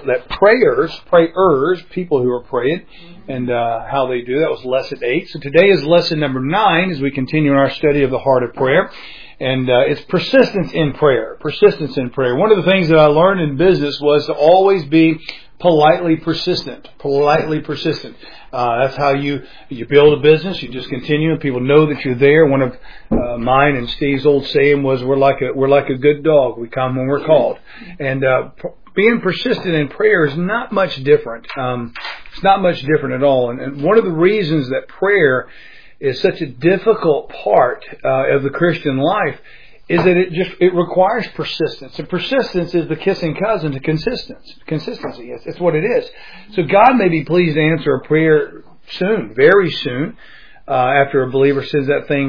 that prayers, people who are praying, and how they do. That was lesson 8. So today is lesson number 9 as we continue in our study of the heart of prayer. And it's persistence in prayer. Persistence in prayer. One of the things that I learned in business was to always be politely persistent. Politely persistent. That's how you build a business. You just continue, and people know that you're there. One of mine and Steve's old saying was, "We're like a good dog. We come when we're called." And being persistent in prayer is not much different. It's not much different at all. And one of the reasons that prayer is such a difficult part of the Christian life is that it requires persistence. And persistence is the kissing cousin to consistency. It's what it is. So God may be pleased to answer a prayer soon, very soon, after a believer sends that thing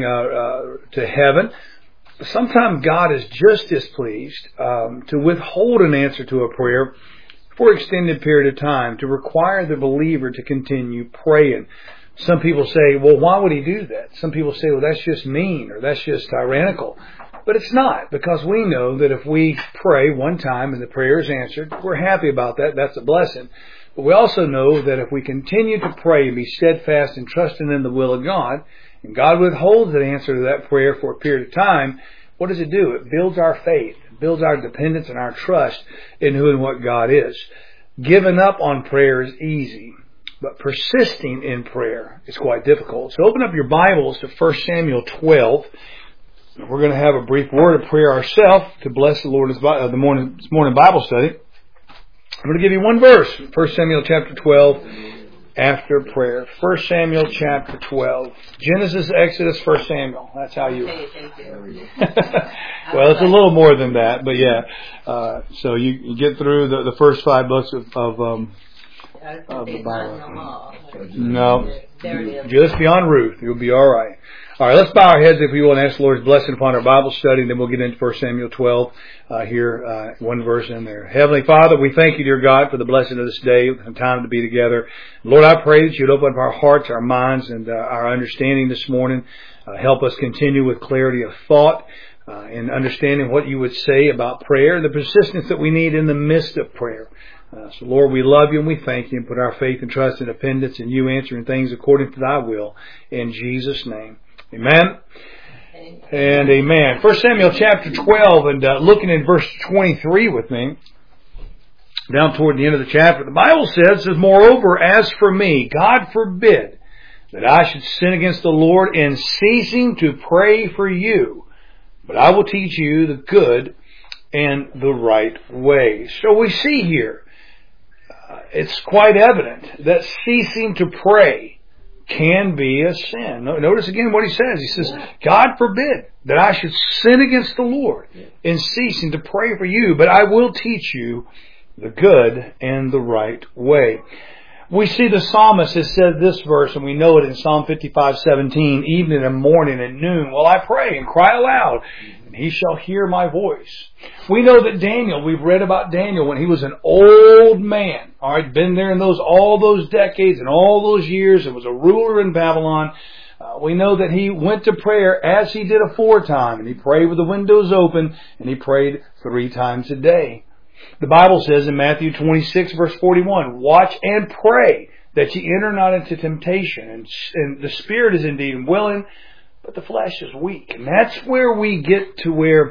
to heaven. Sometimes God is just as pleased to withhold an answer to a prayer for an extended period of time, to require the believer to continue praying. Some people say, well, why would he do that? Some people say, well, that's just mean, or that's just tyrannical. But it's not, because we know that if we pray one time and the prayer is answered, we're happy about that. That's a blessing. But we also know that if we continue to pray and be steadfast and trusting in the will of God, and God withholds the answer to that prayer for a period of time, what does it do? It builds our faith. It builds our dependence and our trust in who and what God is. Giving up on prayer is easy, but persisting in prayer is quite difficult. So open up your Bibles to 1 Samuel 12. We're going to have a brief word of prayer ourselves to bless the Lord this morning Bible study. I'm going to give you one verse, 1 Samuel chapter 12, after prayer. 1 Samuel chapter 12. Genesis, Exodus, 1 Samuel. That's how you... Okay, thank you. Well, it's a little more than that, but yeah. So you get through the first 5 books of the Bible. No, just beyond Ruth. You'll be all right. All right, let's bow our heads if we will and ask the Lord's blessing upon our Bible study, and then we'll get into 1 Samuel 12 here, one verse in there. Heavenly Father, we thank you, dear God, for the blessing of this day and time to be together. Lord, I pray that you'd open up our hearts, our minds, and our understanding this morning. Help us continue with clarity of thought and understanding what you would say about prayer and the persistence that we need in the midst of prayer. So, Lord, we love you and we thank you and put our faith and trust and dependence in you answering things according to thy will. In Jesus' name. Amen. And amen. 1 Samuel chapter 12, and looking in verse 23 with me, down toward the end of the chapter, the Bible says, "Moreover, as for me, God forbid that I should sin against the Lord in ceasing to pray for you, but I will teach you the good and the right way." So we see here, it's quite evident that ceasing to pray can be a sin. Notice again what he says. He says, God forbid that I should sin against the Lord in ceasing to pray for you, but I will teach you the good and the right way. We see the psalmist has said this verse, and we know it in Psalm 55:17, "Evening and morning and noon will I pray and cry aloud, and he shall hear my voice." We know that Daniel, we've read about Daniel when he was an old man, all right, been there in all those decades and all those years, and was a ruler in Babylon. We know that he went to prayer as he did aforetime, and he prayed with the windows open, and he prayed 3 times a day. The Bible says in Matthew 26 verse 41, "Watch and pray that ye enter not into temptation. And the spirit is indeed willing, but the flesh is weak." And that's where we get to where,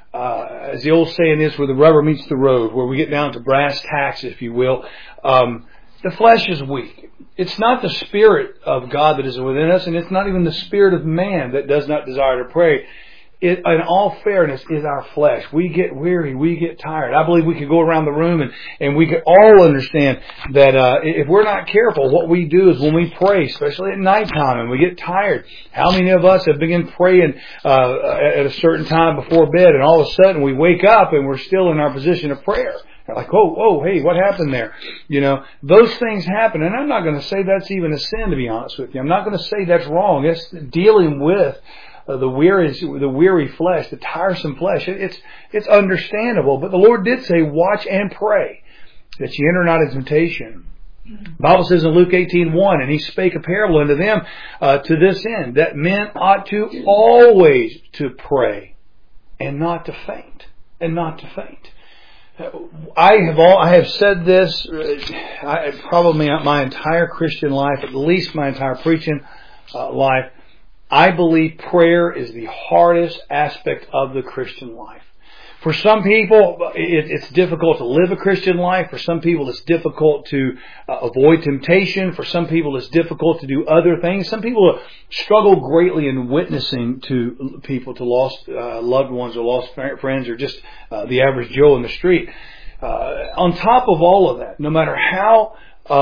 as the old saying is, where the rubber meets the road, where we get down to brass tacks, if you will. The flesh is weak. It's not the Spirit of God that is within us, and it's not even the spirit of man that does not desire to pray. In all fairness, is our flesh. We get weary. We get tired. I believe we could go around the room and we could all understand that if we're not careful, what we do is when we pray, especially at nighttime, and we get tired. How many of us have begun praying at a certain time before bed, and all of a sudden we wake up and we're still in our position of prayer? They're like, oh, hey, what happened there? You know, those things happen. And I'm not going to say that's even a sin, to be honest with you. I'm not going to say that's wrong. It's dealing with the weary flesh, the tiresome flesh. It's understandable. But the Lord did say, watch and pray that ye enter not into temptation. The Bible says in Luke 18:1, "And he spake a parable unto them to this end, that men ought to always to pray and not to faint." And not to faint. I have said this probably my entire Christian life, at least my entire preaching life. I believe prayer is the hardest aspect of the Christian life. For some people, it's difficult to live a Christian life. For some people, it's difficult to avoid temptation. For some people, it's difficult to do other things. Some people struggle greatly in witnessing to people, to lost loved ones or lost friends, or just the average Joe in the street. On top of all of that, no matter how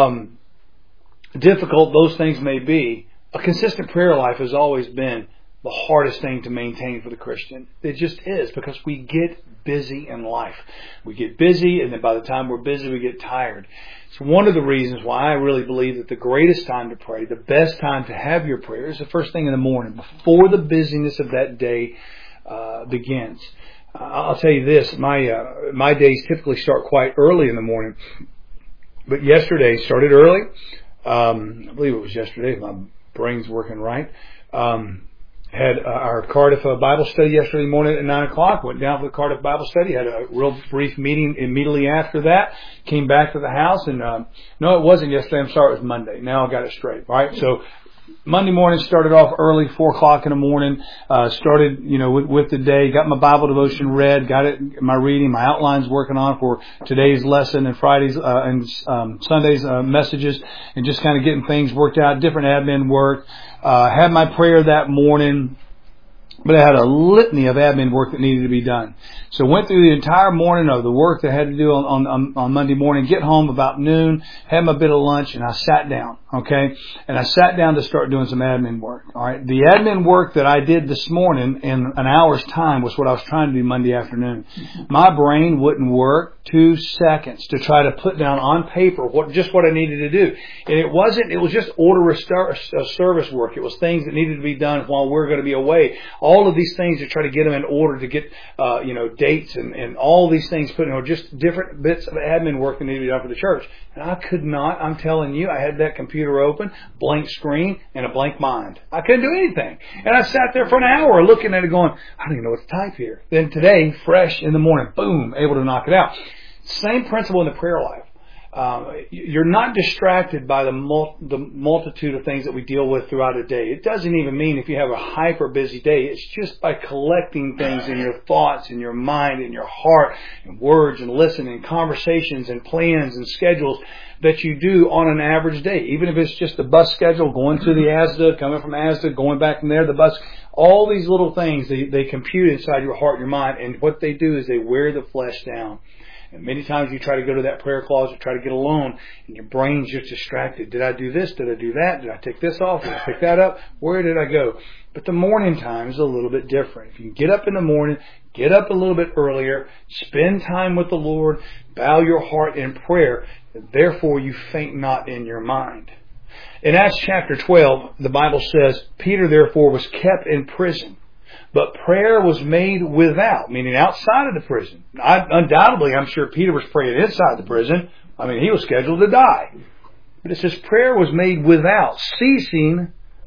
difficult those things may be, a consistent prayer life has always been the hardest thing to maintain for the Christian. It just is, because we get busy in life. We get busy, and then by the time we're busy, we get tired. It's one of the reasons why I really believe that the greatest time to pray, the best time to have your prayer, is the first thing in the morning, before the busyness of that day begins. I'll tell you this, my days typically start quite early in the morning. But yesterday started early. I believe it was yesterday, if my brain's working right. Had our Cardiff Bible study yesterday morning at 9 o'clock. Went down for the Cardiff Bible study. Had a real brief meeting immediately after that. Came back to the house and, no, it wasn't yesterday. I'm sorry, it was Monday. Now I got it straight, right? So, Monday morning started off early, 4 o'clock in the morning. Started, with the day. Got my Bible devotion read. Got it, my reading, my outlines working on for today's lesson and Friday's and Sunday's messages, and just kind of getting things worked out. Different admin work. Had my prayer that morning. But I had a litany of admin work that needed to be done. So went through the entire morning of the work that I had to do on Monday morning, get home about noon, had my bit of lunch, and I sat down, okay? And I sat down to start doing some admin work, all right? The admin work that I did this morning in an hour's time was what I was trying to do Monday afternoon. My brain wouldn't work 2 seconds to try to put down on paper what I needed to do. And it was just order of service work. It was things that needed to be done while we're going to be away. All of these things to try to get them in order to get, dates and all these things put in, just different bits of admin work that needed to be done for the church. And I could not, I'm telling you, I had that computer open, blank screen, and a blank mind. I couldn't do anything. And I sat there for an hour looking at it going, I don't even know what to type here. Then today, fresh in the morning, boom, able to knock it out. Same principle in the prayer life. You're not distracted by the multitude of things that we deal with throughout a day. It doesn't even mean if you have a hyper busy day. It's just by collecting things in your thoughts, in your mind, in your heart, and words, and listening, conversations, and plans, and schedules that you do on an average day. Even if it's just the bus schedule, going to the Asda, coming from Asda, going back from there, the bus. All these little things, they compute inside your heart and your mind. And what they do is they wear the flesh down. And many times you try to go to that prayer closet, try to get alone, and your brain's just distracted. Did I do this? Did I do that? Did I take this off? Did I pick that up? Where did I go? But the morning time is a little bit different. If you can get up in the morning, get up a little bit earlier, spend time with the Lord, bow your heart in prayer, and therefore you faint not in your mind. In Acts chapter 12, the Bible says, Peter therefore was kept in prison. But prayer was made without, meaning outside of the prison. Undoubtedly, I'm sure Peter was praying inside the prison. I mean, he was scheduled to die. But it says prayer was made without ceasing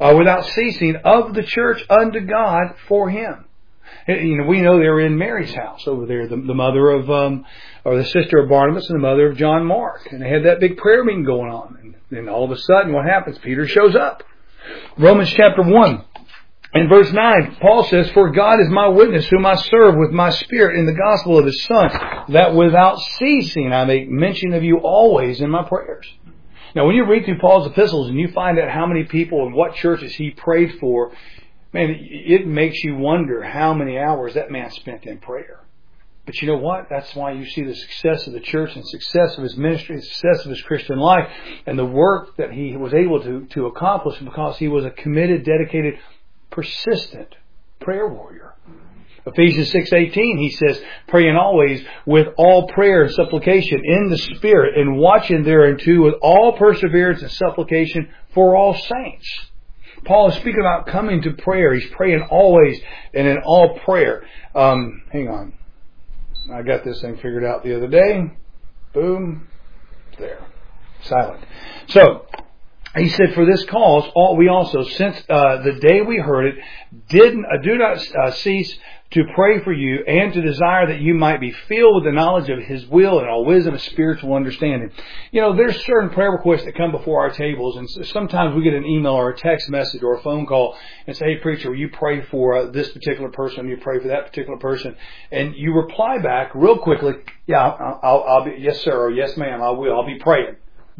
of the church unto God for him. We know they were in Mary's house over there, the mother of, or the sister of Barnabas and the mother of John Mark. And they had that big prayer meeting going on. And then all of a sudden, what happens? Peter shows up. Romans chapter 1. In verse 9, Paul says, For God is my witness, whom I serve with my spirit in the gospel of His Son, that without ceasing I make mention of you always in my prayers. Now, when you read through Paul's epistles and you find out how many people and what churches he prayed for, man, it makes you wonder how many hours that man spent in prayer. But you know what? That's why you see the success of the church and success of his ministry, the success of his Christian life, and the work that he was able to accomplish because he was a committed, dedicated, persistent prayer warrior. Ephesians 6:18, he says, praying always with all prayer and supplication in the Spirit, and watching thereunto with all perseverance and supplication for all saints. Paul is speaking about coming to prayer. He's praying always and in all prayer. Hang on. I got this thing figured out the other day. Boom. There. Silent. So, He said, for this cause, we also, since the day we heard it, do not cease to pray for you and to desire that you might be filled with the knowledge of His will and all wisdom and spiritual understanding. There's certain prayer requests that come before our tables, and sometimes we get an email or a text message or a phone call and say, hey, preacher, will you pray for this particular person? You pray for that particular person. And you reply back real quickly, yeah, I'll be, yes, sir, or yes, ma'am, I will. I'll be praying.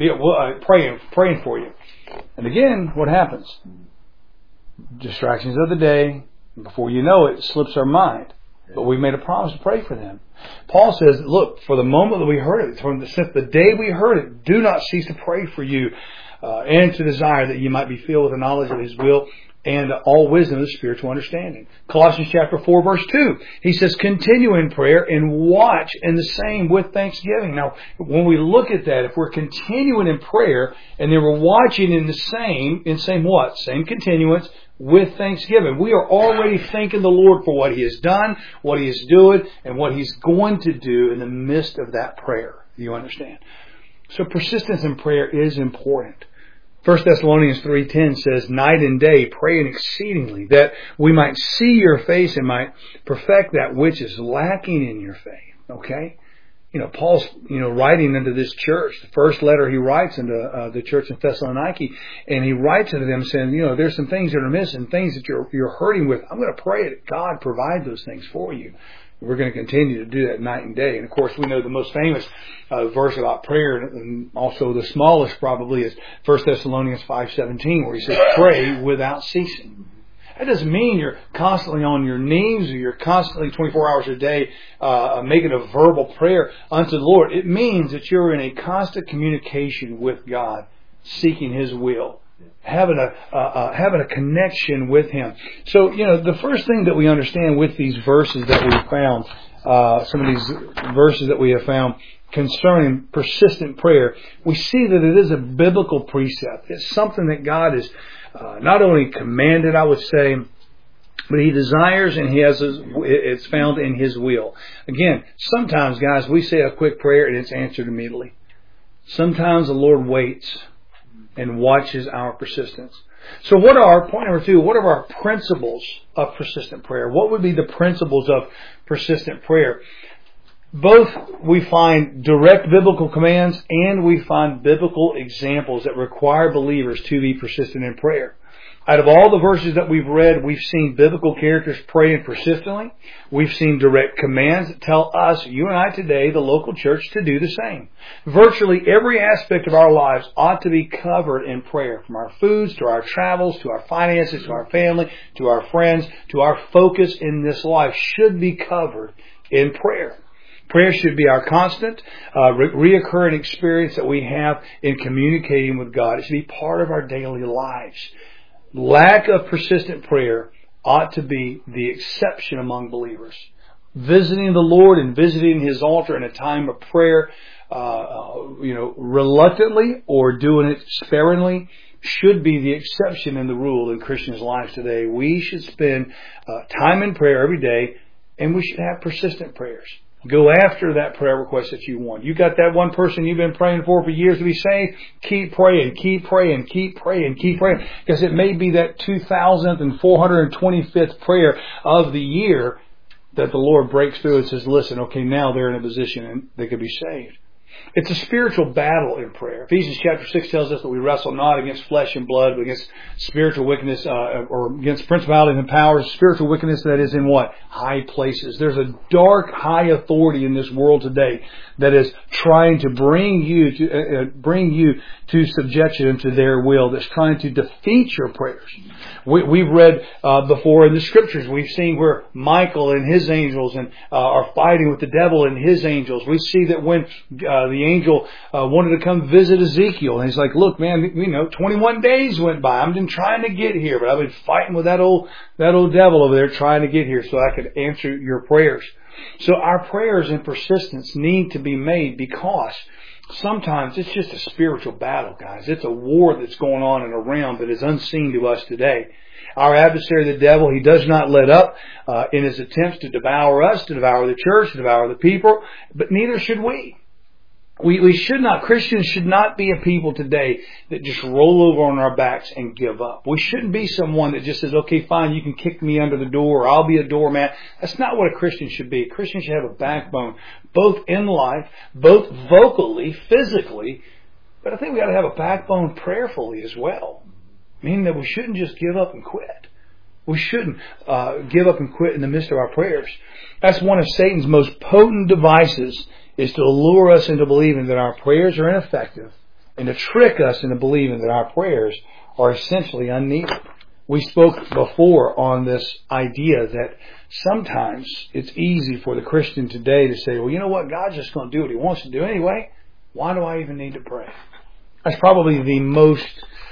Praying for you. And again, what happens? Distractions of the day. Before you know it, it slips our mind. But we made a promise to pray for them. Paul says, look, for the moment that we heard it, since the day we heard it, do not cease to pray for you and to desire that you might be filled with the knowledge of His will and all wisdom of spiritual understanding. Colossians chapter 4, verse 2. He says, continue in prayer and watch in the same with thanksgiving. Now, when we look at that, if we're continuing in prayer and then we're watching in same what? Same continuance with thanksgiving. We are already thanking the Lord for what He has done, what He is doing, and what He's going to do in the midst of that prayer. You understand? So persistence in prayer is important. 1 Thessalonians 3:10 says, night and day praying exceedingly, that we might see your face and might perfect that which is lacking in your faith. Okay? Paul's, writing into this church, the first letter he writes into the church in Thessaloniki, and he writes into them saying, there's some things that are missing, things that you're hurting with. I'm going to pray that God provide those things for you. We're going to continue to do that night and day. And of course, we know the most famous verse about prayer, and also the smallest probably, is 1 Thessalonians 5:17, where he says, pray without ceasing. That doesn't mean you're constantly on your knees or you're constantly 24 hours a day making a verbal prayer unto the Lord. It means that you're in a constant communication with God, seeking His will, having a connection with Him. So, the first thing that we understand with these verses that we found, some of these verses that we have found concerning persistent prayer, we see that it is a biblical precept. It's something that God has not only commanded, I would say, but He desires, and it's found in His will. Again, sometimes, guys, we say a quick prayer and it's answered immediately. Sometimes the Lord waits and watches our persistence. So point number 2, what are our principles of persistent prayer? What would be the principles of persistent prayer? Both we find direct biblical commands and we find biblical examples that require believers to be persistent in prayer. Out of all the verses that we've read, we've seen biblical characters praying persistently. We've seen direct commands that tell us, you and I today, the local church, to do the same. Virtually every aspect of our lives ought to be covered in prayer. From our foods, to our travels, to our finances, to our family, to our friends, to our focus in this life should be covered in prayer. Prayer should be our constant, reoccurring experience that we have in communicating with God. It should be part of our daily lives. Lack of persistent prayer ought to be the exception among believers. Visiting the Lord and visiting His altar in a time of prayer, reluctantly or doing it sparingly, should be the exception and the rule in Christians' lives today. We should spend time in prayer every day, and we should have persistent prayers. Go after that prayer request that you want. You got that one person you've been praying for years to be saved? Keep praying, keep praying, keep praying, keep praying. Because it may be that 2,000th and 425th prayer of the year that the Lord breaks through and says, listen, okay, now they're in a position and they could be saved. It's a spiritual battle in prayer. Ephesians chapter 6 tells us that we wrestle not against flesh and blood, but against spiritual wickedness, or against principalities and powers, spiritual wickedness that is in what? High places. There's a dark, high authority in this world today that is trying to bring you to subjection into their will, that's trying to defeat your prayers. We've read before in the scriptures, we've seen where Michael and his angels are fighting with the devil and his angels. We see that when the angel wanted to come visit Ezekiel, and he's like, look, man, 21 days went by. I've been trying to get here, but I've been fighting with that old devil over there trying to get here so I could answer your prayers. So our prayers and persistence need to be made, because sometimes it's just a spiritual battle, guys. It's a war that's going on in a realm that is unseen to us today. Our adversary, the devil, he does not let up in his attempts to devour us, to devour the church, to devour the people, but neither should we. We should not, Christians should not be a people today that just roll over on our backs and give up. We shouldn't be someone that just says, okay, fine, you can kick me under the door, or I'll be a doormat. That's not what a Christian should be. A Christian should have a backbone, both in life, both vocally, physically, but I think we got to have a backbone prayerfully as well. Meaning that we shouldn't just give up and quit. We shouldn't give up and quit in the midst of our prayers. That's one of Satan's most potent devices, is to lure us into believing that our prayers are ineffective and to trick us into believing that our prayers are essentially unneeded. We spoke before on this idea that sometimes it's easy for the Christian today to say, well, you know what? God's just going to do what He wants to do anyway. Why do I even need to pray? That's probably the most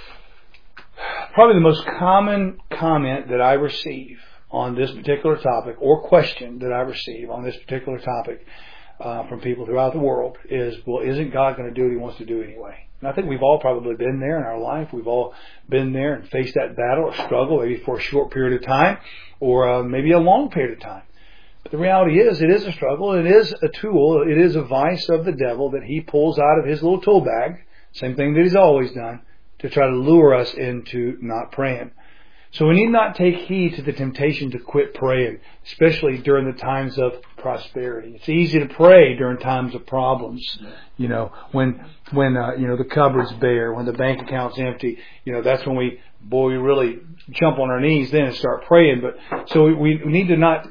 common comment that I receive on this particular topic, or question that I receive on this particular topic from people throughout the world is, well, isn't God going to do what He wants to do anyway? And I think we've all probably been there in our life. We've all been there and faced that battle or struggle, maybe for a short period of time or maybe a long period of time. But the reality is, it is a struggle. It is a tool. It is a vice of the devil that he pulls out of his little tool bag, same thing that he's always done, to try to lure us into not praying. So we need not take heed to the temptation to quit praying, especially during the times of prosperity. It's easy to pray during times of problems. You know, when the cupboard's bare, when the bank account's empty, that's when we really jump on our knees then and start praying. But so we need to not,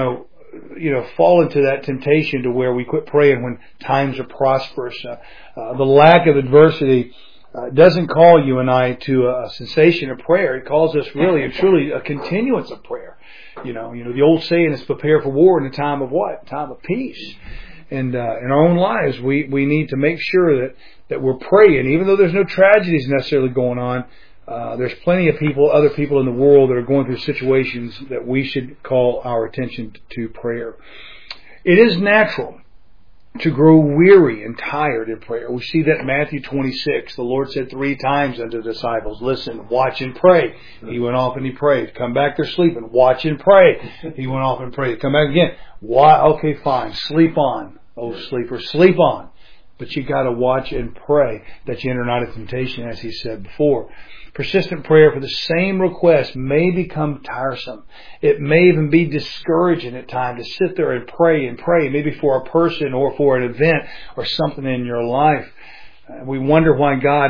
fall into that temptation to where we quit praying when times are prosperous. The lack of adversity doesn't call you and I to a cessation of prayer. It calls us really and truly a continuance of prayer. The old saying is prepare for war in a time of what? Time of peace. And in our own lives, we need to make sure that we're praying, even though there's no tragedies necessarily going on. There's plenty of other people in the world that are going through situations that we should call our attention to prayer. It is natural to grow weary and tired in prayer. We see that in Matthew 26. The Lord said 3 times unto the disciples, listen, watch and pray. He went off and he prayed. Come back, they're sleeping. Watch and pray. He went off and prayed. Come back again. Okay, fine. Sleep on. Oh, sleeper, sleep on. But you got to watch and pray that you enter not into temptation, as He said before. Persistent prayer for the same request may become tiresome. It may even be discouraging at times to sit there and pray, maybe for a person or for an event or something in your life. We wonder why God,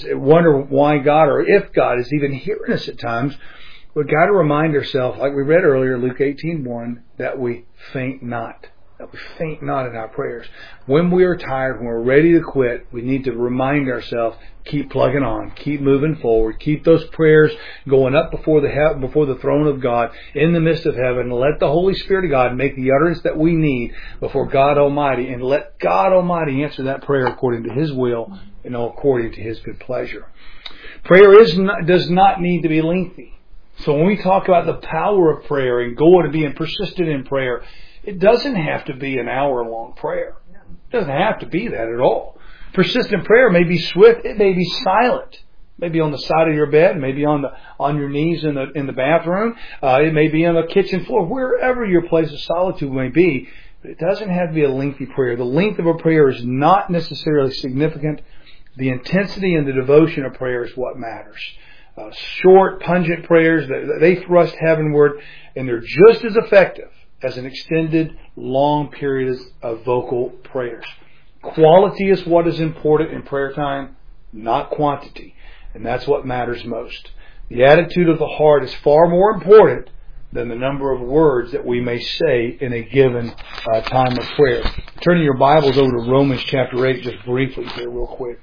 or if God is even hearing us at times. We've got to remind ourselves, like we read earlier, Luke 18:1, that we faint not. That we faint not in our prayers. When we are tired, when we're ready to quit, we need to remind ourselves, keep plugging on, keep moving forward, keep those prayers going up before the throne of God in the midst of heaven. Let the Holy Spirit of God make the utterance that we need before God Almighty, and let God Almighty answer that prayer according to His will and according to His good pleasure. Prayer does not need to be lengthy. So when we talk about the power of prayer and going and being persistent in prayer, it doesn't have to be an hour-long prayer. It doesn't have to be that at all. Persistent prayer may be swift. It may be silent. Maybe on the side of your bed. Maybe on your knees in the bathroom. It may be on the kitchen floor. Wherever your place of solitude may be. But it doesn't have to be a lengthy prayer. The length of a prayer is not necessarily significant. The intensity and the devotion of prayer is what matters. Short, pungent prayers, they thrust heavenward, and they're just as effective as an extended, long period of vocal prayers. Quality is what is important in prayer time, not quantity. And that's what matters most. The attitude of the heart is far more important than the number of words that we may say in a given time of prayer. Turning your Bibles over to Romans chapter 8 just briefly here real quick.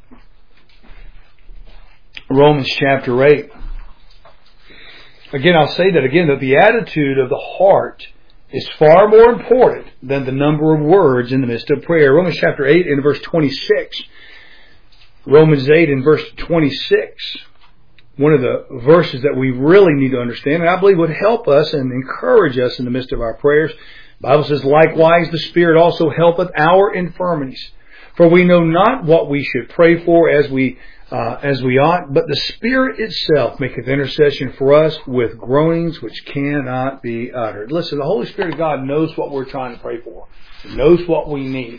Romans chapter 8. Again, I'll say that again, that the attitude of the heart is far more important than the number of words in the midst of prayer. Romans chapter 8 and verse 26. Romans 8 and verse 26. One of the verses that we really need to understand, and I believe would help us and encourage us in the midst of our prayers. The Bible says, likewise the Spirit also helpeth our infirmities. For we know not what we should pray for as we ought, but the Spirit itself maketh intercession for us with groanings which cannot be uttered. Listen, the Holy Spirit of God knows what we're trying to pray for. He knows what we need.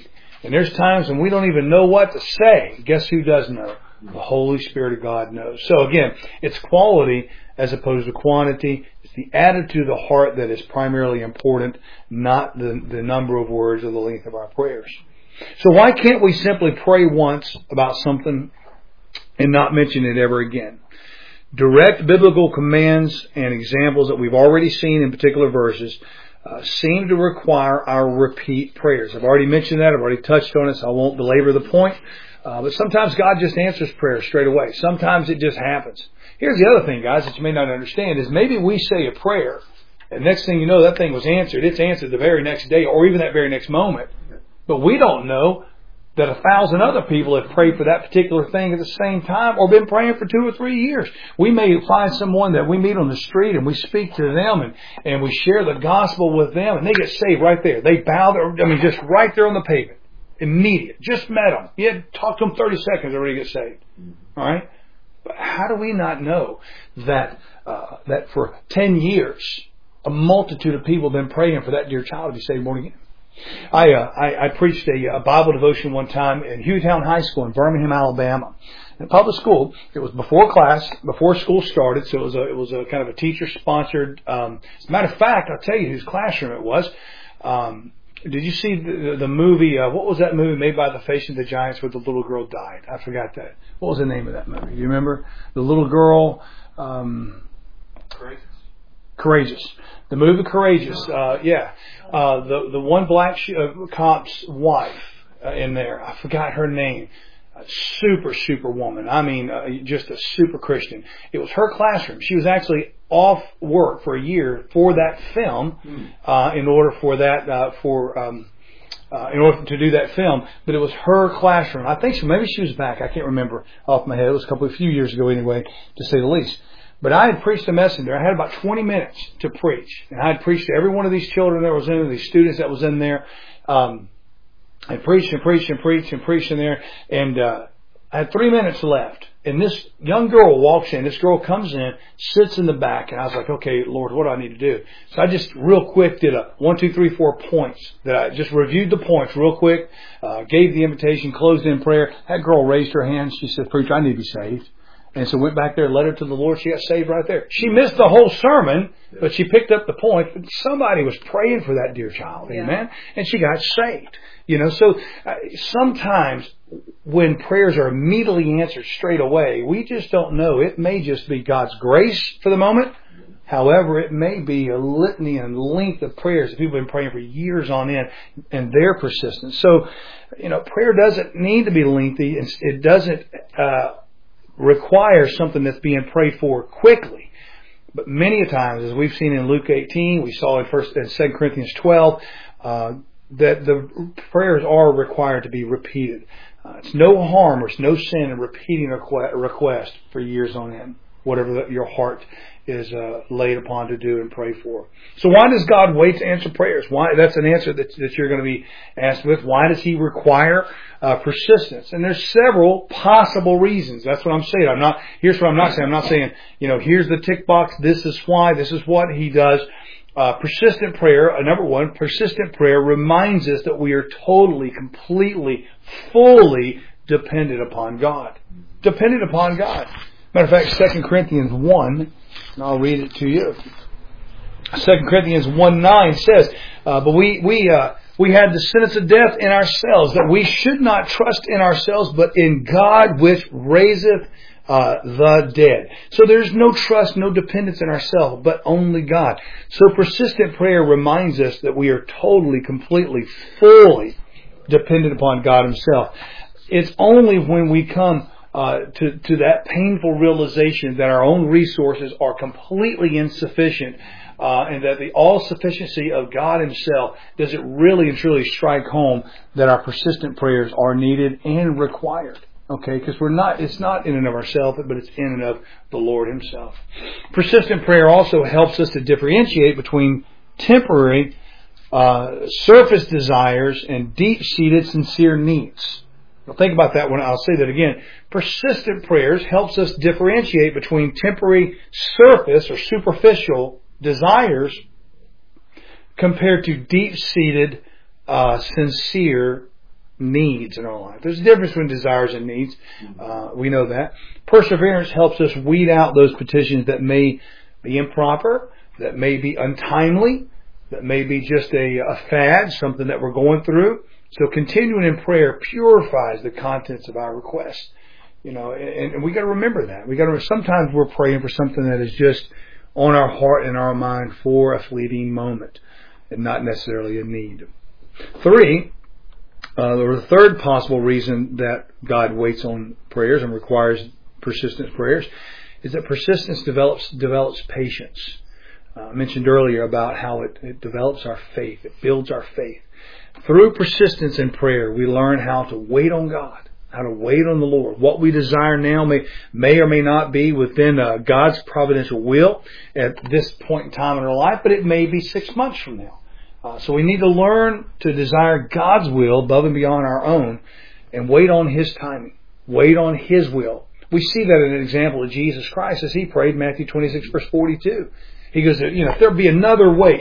And there's times when we don't even know what to say. Guess who does know? The Holy Spirit of God knows. So again, it's quality as opposed to quantity. It's the attitude of the heart that is primarily important, not the number of words or the length of our prayers. So why can't we simply pray once about something and not mention it ever again? Direct biblical commands and examples that we've already seen in particular verses seem to require our repeat prayers. I've already mentioned that. I've already touched on it, so I won't belabor the point. But sometimes God just answers prayer straight away. Sometimes it just happens. Here's the other thing, guys, that you may not understand is maybe we say a prayer, and next thing you know, that thing was answered. It's answered the very next day or even that very next moment. But we don't know that 1,000 other people have prayed for that particular thing at the same time or been praying for 2 or 3 years. We may find someone that we meet on the street and we speak to them and we share the gospel with them and they get saved right there. They bow just right there on the pavement. Immediate. Just met them. You had to talk to them 30 seconds, already get saved. All right? But how do we not know that for 10 years, a multitude of people have been praying for that dear child to be saved born again? I preached a Bible devotion one time in Hughtown High School in Birmingham, Alabama. In public school, it was before school started, so it was a kind of a teacher-sponsored. As a matter of fact, I'll tell you whose classroom it was. Did you see the movie? What was that movie made by the Facing the Giants where the little girl died? I forgot that. What was the name of that movie? Do you remember? The little girl. Courageous. The movie Courageous. The one black cop's wife in there. I forgot her name. Super woman. I mean, just a super Christian. It was her classroom. She was actually off work for a year for that film, in order to do that film. But it was her classroom. I think maybe she was back. I can't remember off my head. It was a few years ago anyway, to say the least. But I had preached a message there. I had about 20 minutes to preach. And I had preached to every one of these children that was in there, these students that was in there. I preached in there. And I had 3 minutes left. And this young girl walks in. This girl comes in, sits in the back. And I was like, okay, Lord, what do I need to do? So I just real quick did a 1, 2, 3, 4 points. That I just reviewed the points real quick. Gave the invitation, closed in prayer. That girl raised her hand. She said, Preacher, I need to be saved. And so went back there, led her to the Lord. She got saved right there. She missed the whole sermon, but she picked up the point. But somebody was praying for that dear child, amen? And she got saved. So sometimes when prayers are immediately answered straight away, we just don't know. It may just be God's grace for the moment. However, it may be a litany and length of prayers that people have been praying for years on end and their persistence. So, prayer doesn't need to be lengthy. It doesn't require something that's being prayed for quickly. But many a times, as we've seen in Luke 18, we saw in 2 Corinthians 12, that the prayers are required to be repeated. It's no harm or it's no sin in repeating a request for years on end, whatever your heart is laid upon to do and pray for. So why does God wait to answer prayers? Why? That's an answer that you're going to be asked with. Why does He require persistence? And there's several possible reasons. That's what I'm saying. Here's what I'm not saying. I'm not saying, here's the tick box. This is why. This is what He does. Persistent prayer, number one, persistent prayer reminds us that we are totally, completely, fully dependent upon God. Dependent upon God. Matter of fact, 2 Corinthians 1, and I'll read it to you. 2 Corinthians 1:9 says, but we had the sentence of death in ourselves, that we should not trust in ourselves, but in God which raiseth the dead. So there's no trust, no dependence in ourselves, but only God. So persistent prayer reminds us that we are totally, completely, fully dependent upon God Himself. It's only when we come to that painful realization that our own resources are completely insufficient, and that the all-sufficiency of God Himself does it really and truly strike home that our persistent prayers are needed and required. Okay, because it's not in and of ourselves, but it's in and of the Lord Himself. Persistent prayer also helps us to differentiate between temporary, surface desires and deep-seated, sincere needs. Now think about that when I'll say that again. Persistent prayers helps us differentiate between temporary, surface or superficial desires compared to deep-seated, sincere needs in our life. There's a difference between desires and needs. We know that. Perseverance helps us weed out those petitions that may be improper, that may be untimely, that may be just a fad, something that we're going through. So continuing in prayer purifies the contents of our requests. And we got to remember that. Sometimes we're praying for something that is just on our heart and our mind for a fleeting moment and not necessarily a need. 3, or the third possible reason that God waits on prayers and requires persistent prayers is that persistence develops patience. I mentioned earlier about how it develops our faith. It builds our faith. Through persistence in prayer, we learn how to wait on God, how to wait on the Lord. What we desire now may or may not be within God's providential will at this point in time in our life, but it may be 6 months from now. So we need to learn to desire God's will above and beyond our own and wait on His timing. Wait on His will. We see that in an example of Jesus Christ as He prayed, Matthew 26, verse 42. He goes, if there be another way,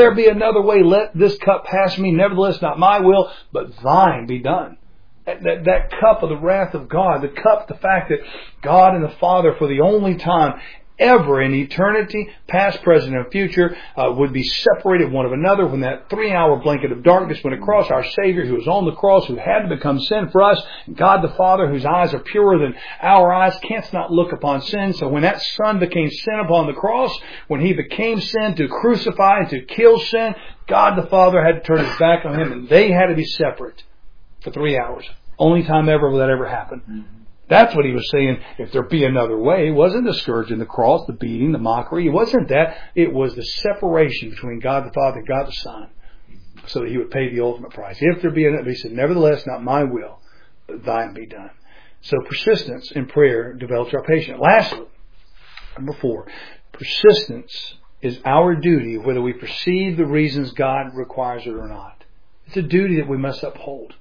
let this cup pass me. Nevertheless, not my will, but thine be done. That cup of the wrath of God, the fact that God and the Father for the only time ever in eternity, past, present, and future, would be separated one of another when that 3-hour blanket of darkness went across our Savior who was on the cross, who had to become sin for us. And God the Father, whose eyes are purer than our eyes, canst not look upon sin. So when that Son became sin upon the cross, when He became sin to crucify and to kill sin, God the Father had to turn His back on Him, and they had to be separate for 3 hours. Only time ever that ever happened. Mm-hmm. That's what He was saying. If there be another way, it wasn't the scourging, the cross, the beating, the mockery. It wasn't that. It was the separation between God the Father and God the Son, so that He would pay the ultimate price. If there be another, He said, nevertheless, not my will, but thine be done. So persistence in prayer develops our patience. Lastly, number 4, persistence is our duty, whether we perceive the reasons God requires it or not. It's a duty that we must uphold.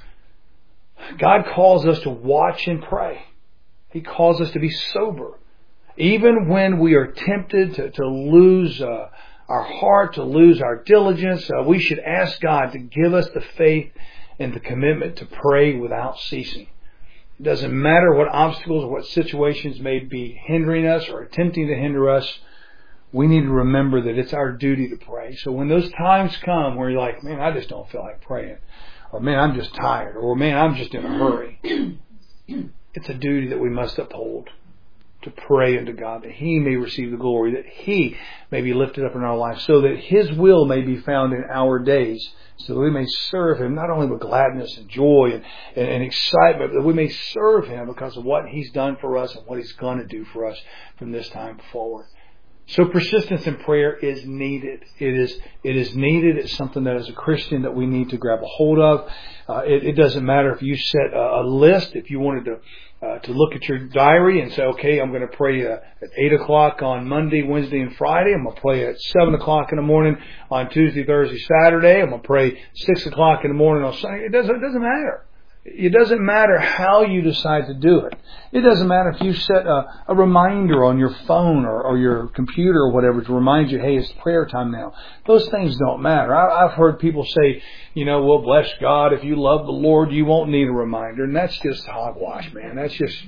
God calls us to watch and pray. He calls us to be sober. Even when we are tempted to lose our heart, to lose our diligence, we should ask God to give us the faith and the commitment to pray without ceasing. It doesn't matter what obstacles or what situations may be hindering us or attempting to hinder us. We need to remember that it's our duty to pray. So when those times come where you're like, man, I just don't feel like praying, or man, I'm just tired, or man, I'm just in a hurry, it's a duty that we must uphold, to pray unto God that He may receive the glory, that He may be lifted up in our life, so that His will may be found in our days, so that we may serve Him not only with gladness and joy and excitement, but that we may serve Him because of what He's done for us and what He's going to do for us from this time forward. So persistence in prayer is needed. It is needed. It's something that as a Christian that we need to grab a hold of. It doesn't matter if you set a list. If you wanted to look at your diary and say, okay, I'm going to pray at 8 o'clock on Monday, Wednesday, and Friday. I'm going to pray at 7 o'clock in the morning on Tuesday, Thursday, Saturday. I'm going to pray 6 o'clock in the morning on Sunday. It doesn't matter. It doesn't matter how you decide to do it. It doesn't matter if you set a reminder on your phone or your computer or whatever to remind you, hey, it's prayer time now. Those things don't matter. I've heard people say, well, bless God, if you love the Lord, you won't need a reminder. And that's just hogwash, man. That's just,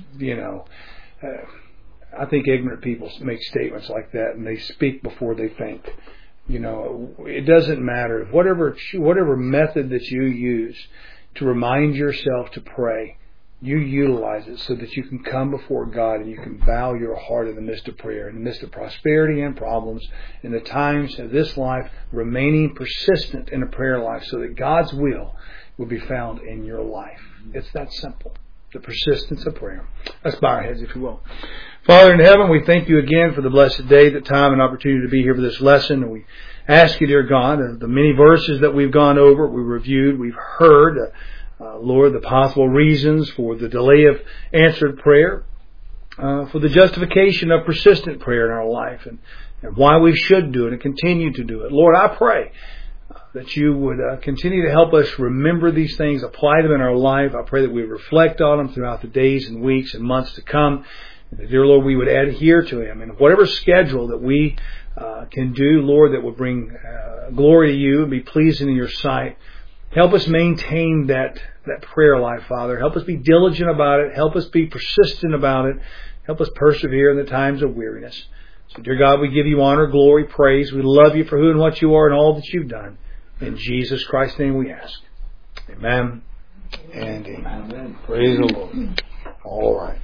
I think ignorant people make statements like that and they speak before they think. It doesn't matter. Whatever method that you use to remind yourself to pray, you utilize it so that you can come before God and you can bow your heart in the midst of prayer, in the midst of prosperity and problems, in the times of this life, remaining persistent in a prayer life so that God's will be found in your life. It's that simple. The persistence of prayer. Let's bow our heads, if you will. Father in heaven, we thank you again for the blessed day, the time and opportunity to be here for this lesson. And we ask you, dear God, the many verses that we've gone over, we reviewed, we've heard, Lord, the possible reasons for the delay of answered prayer, for the justification of persistent prayer in our life, and why we should do it and continue to do it. Lord, I pray that you would continue to help us remember these things, apply them in our life. I pray that we reflect on them throughout the days and weeks and months to come. Dear Lord, we would adhere to Him. And whatever schedule that we can do, Lord, that would bring glory to you and be pleasing in your sight, Help us maintain that prayer life, Father. Help us be diligent about it. Help us be persistent about it. Help us persevere in the times of weariness. So, dear God, we give you honor, glory, praise. We love you for who and what you are and all that you've done. In Jesus Christ's name we ask. Amen and amen. Praise the Lord. All right.